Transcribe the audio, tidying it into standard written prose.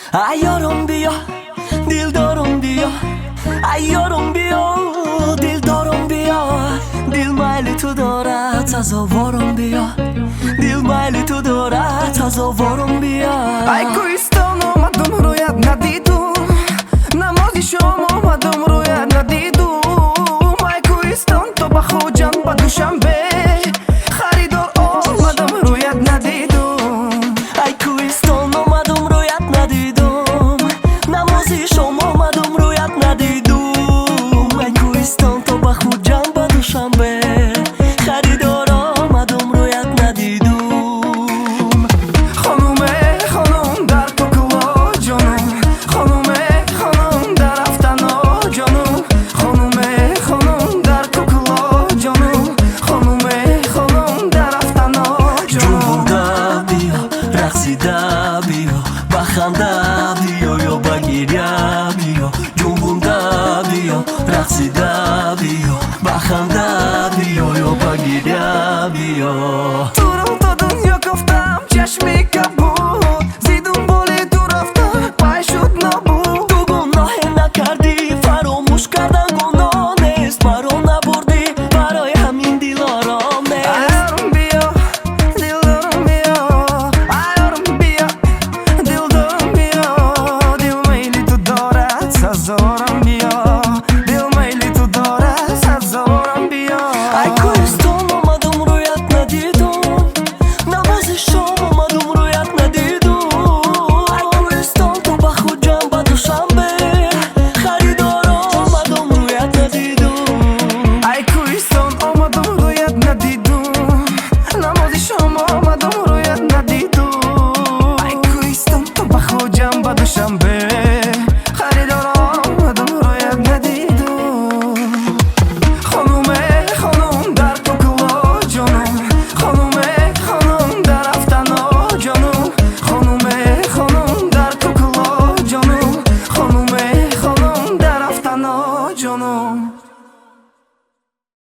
عیارم بیا دلدارم بیا عیارم بیا دلدارم بیا دل میل تو داره تزاورم بیا دل میل تو داره تزاورم بیا ای کوهستان اومدم رویت ندیدم نمازی شام اومدم رویت ندیدم ای کوهستان تو به خوجان به دوشنبه خریدار اومدم رویت ندیدم ای کوهستان اومدم رویت ندیدم نمازی شام اومدم رویت ندیدم ای کوهستان تو به خوجان به دوشنبه خریدار اومدم رویت ندیدم خانم در توکلا جانم خانم در افتنا جانم خانم در توکلا جانم خانم در افتنا جانم جنبونده بیا رقصیده بیا بخنده بیا یا بگیریه بیا جنبونده بیا رقصیده بیا بخنده بیا یا بگیریه بیا تو رو تا دنیا گفتم چشمی